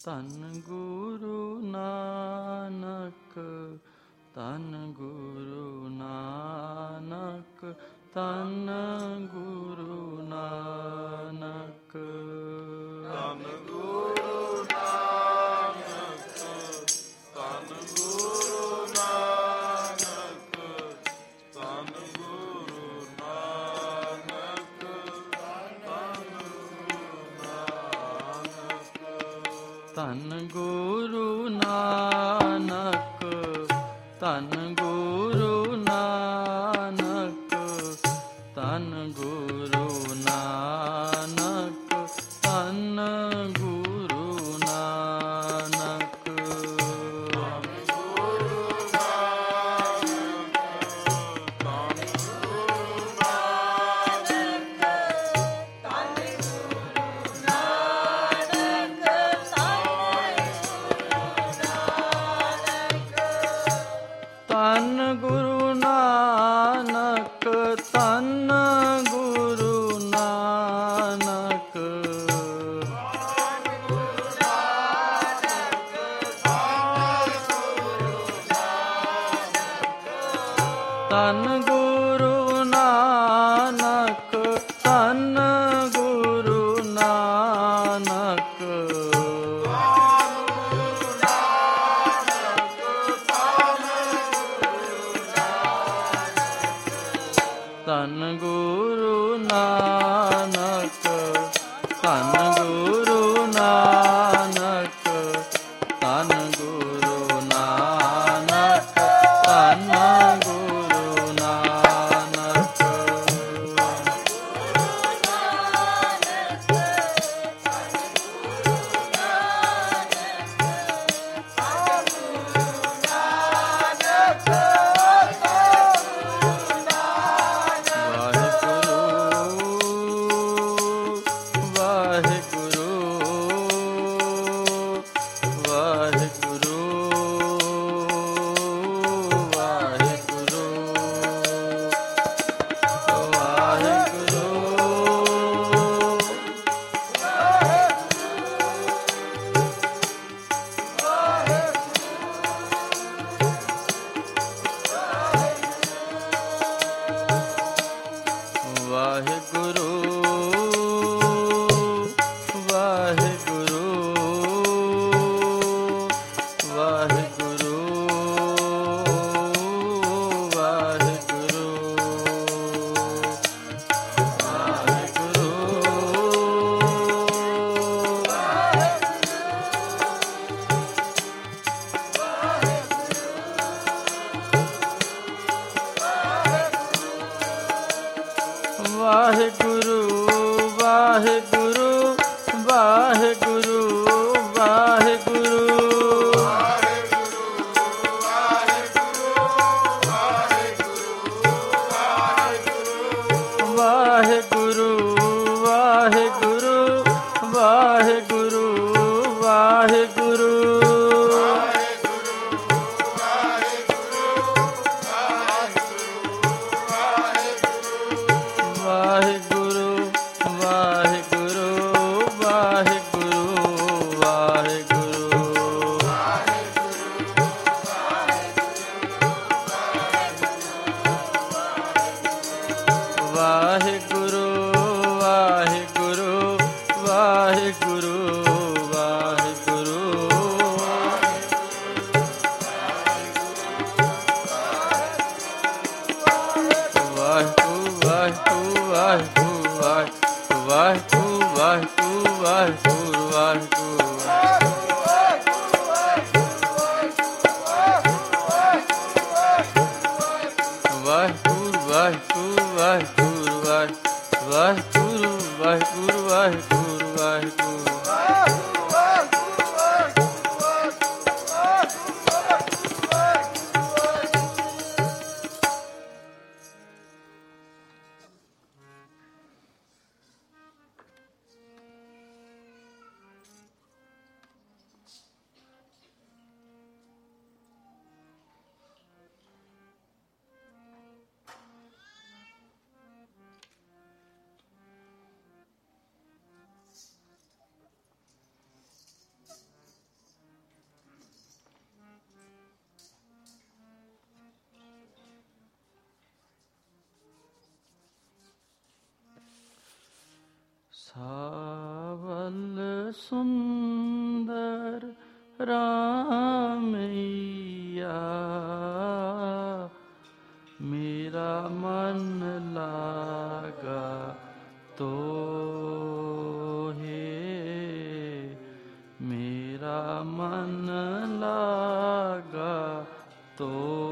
ਧੰਨ ਗੁਰੂ ਨਾਨਕ, ਧੰਨ ਗੁਰੂ ਨਾਨਕ, ਧੰਨ ਗੁਰੂ ਨਾਨਕ। ਧੰਨ ਗੁਰੂ ਨਾਨਕ, ਧੰਨ ਗੁਰੂ ਨਾਨਕ, ਧੰਨ ਗੁਰੂ ਨਾਨਕ, ਧੰਨ ਗੁਰੂ ਨਾਨਕ। ਧੰਨ ਗੁਰੂ ਨਾਨਕ, ਧੰਨ ਗੁਰੂ ਨਾਨਕ, ਧੰਨ ਗੁਰੂ ਨਾਨਕ, ਧੰਨ ਗੁਰੂ ਧੰਨ ਗੁਰੂ ਨਾਨਕ, ਧੰਨ ਗੁਰੂ ਨਾਨਕ, ਧੰਨ ਗੁਰੂ ਨਾਨਕ, ਧੰਨ ਗੁਰੂ ਨਾਨਕ, ਧੰਨ ਗੁਰੂ ਨਾਨਕ, ਧੰਨ ਗੁਰੂ ਨਾਨਕ, ਧੰਨ ਗੁਰੂ ਨਾਨਕ, ਧੰਨ ਗੁਰੂ ਨਾਨਕ, ਵਾਹਿਗੁਰੂ ਵਾਹਿਗੁਰੂ ਵਾਹਿਗੁਰੂ ਵਾਹਿਗੁਰੂ ਵਾਹਿਗੁਰੂ ਵਾਹਿਗੁਰੂ ਵਾਹਿਗੁਰੂ ਵਾਹਿਗੁਰੂ ਵਾਹਿਗੁਰੂ ਵਾਹਿਗੁਰੂ ਵਾਹਿਗੁਰੂ ਵਾਹਿਗੁਰੂ ਵਾਹਿਗੁਰੂ ਵਾਹਿਗੁਰੂ ਵਾਹਿਗੁਰੂ सावल सुंदर रामैया मेरा मन लागा तो है, मेरा मन लागा तो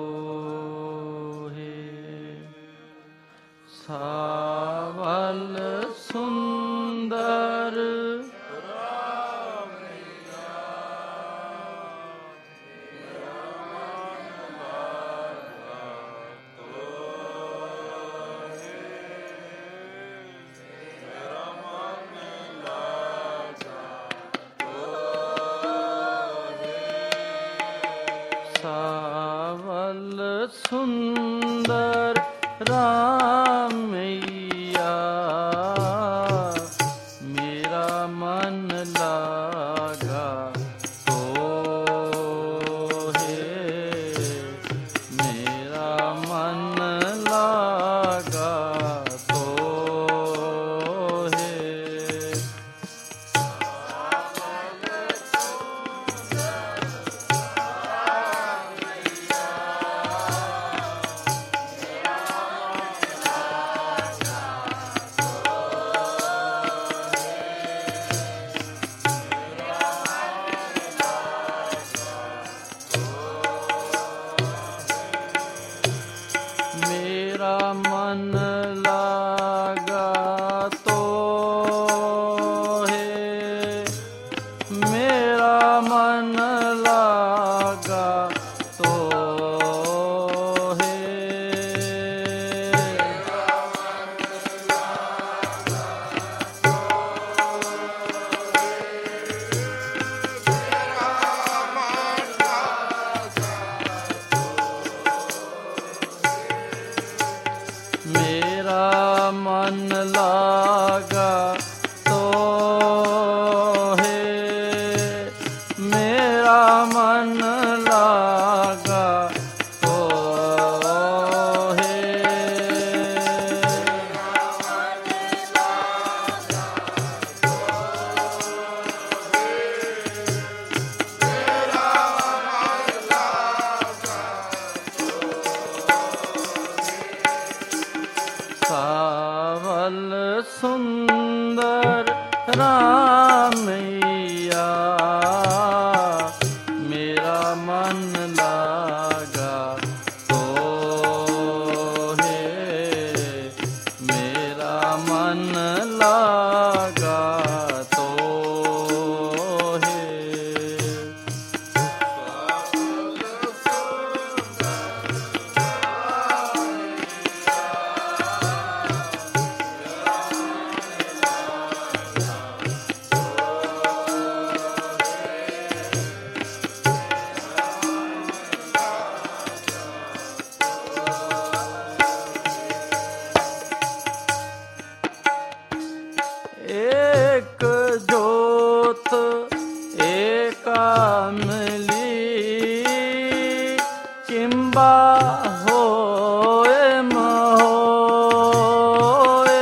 है। सावल सुंदर सावल सुंदर रामैया मेरा मन लागा तो है, मेरा मन लागा तो है। मेरा मन लागा तो है, मेरा मन लागा तो है। मेरा मन लागा तो है, मेरा मन लागा तो है। सावल सुंदर रामैया मेरा मन लागा तो है, मेरा मन लागा तो है। एक जोत एकामली किंबा होए महोए।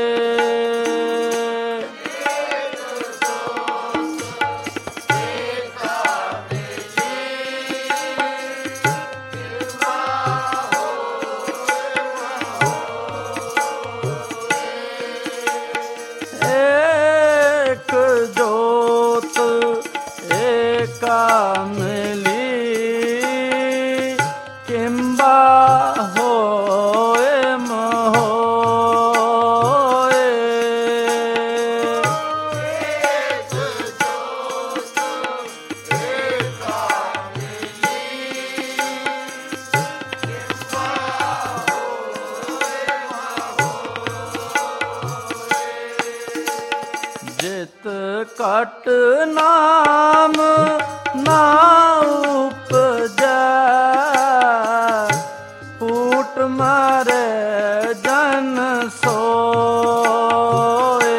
एक जोत एकामली किंबा होए महोए। जित कट नाम ना उपजै, फूट मारे जन सोए।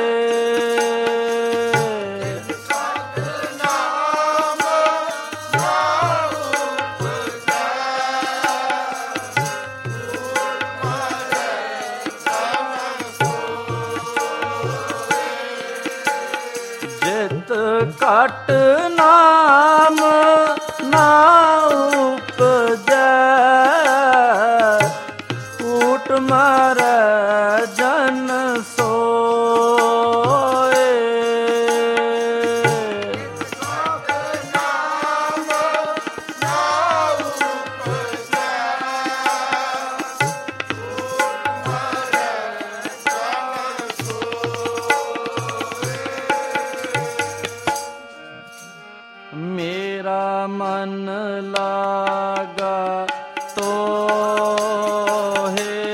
कट नाम ना उपजै, कूट मारै जन सोए। मेरा मन लागा तो है,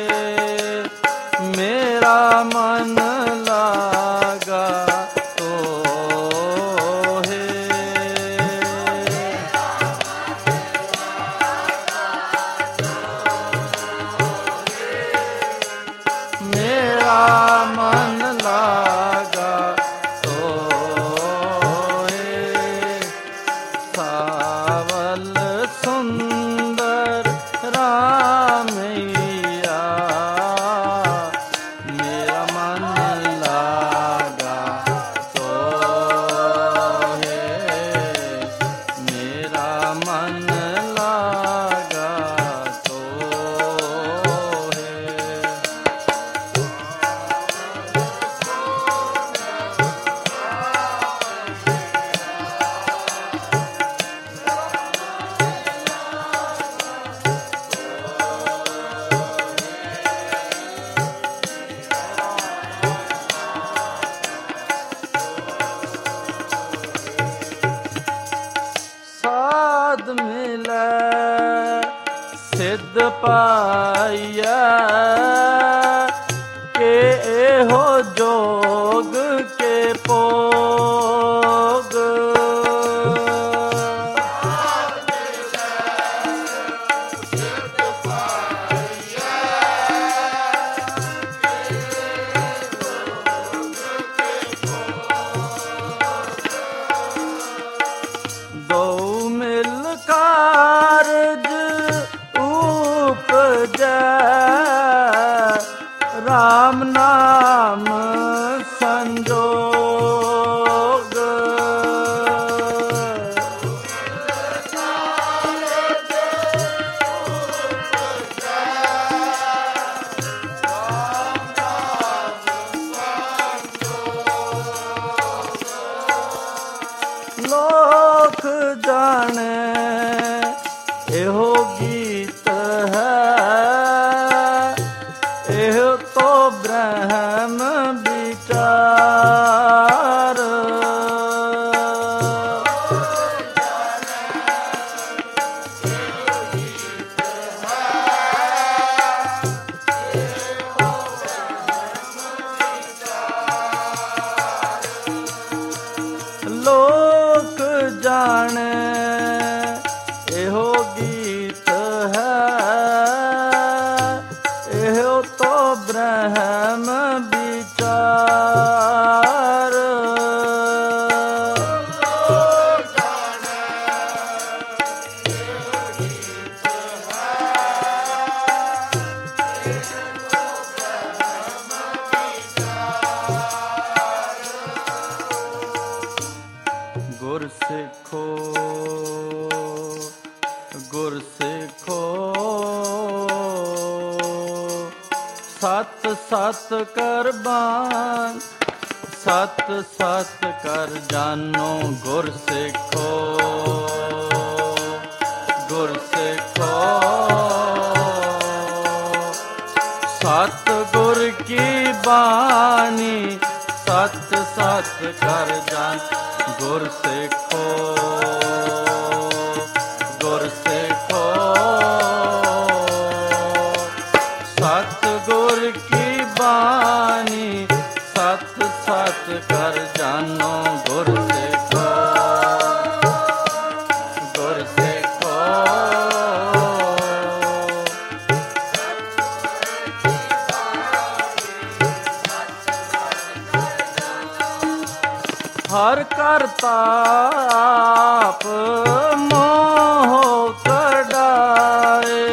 मेरा मन लागा तो है। मेरा मन लागा तो है। सावल सुंदर रामैया, मेरा मन लागा तो है। मेरा मन लागा तो है। साध मिलै सिद्ध पाइयै, के एहो जोग के भोग। दो मिल कारज उपजै, राम नाम संजोग। लोक जाने एहो गीत है, एहो तो ब्रह्म विचार। लोक जाने एहो गीत है, एहो तो ब्रह्म विचार। गुर सिखो, गुर सिखो, सत सत कर बान, सत सत कर जानो। गुर सिखो, गुर सिखो, सत गुर की बानी, सत सत कर जान। गुर सिखो, गुर सिखो, सतगुर की बानी, सत सत कर जानो। गुर सिखो, गुर सिखो, हर करता आप मोह कडाए,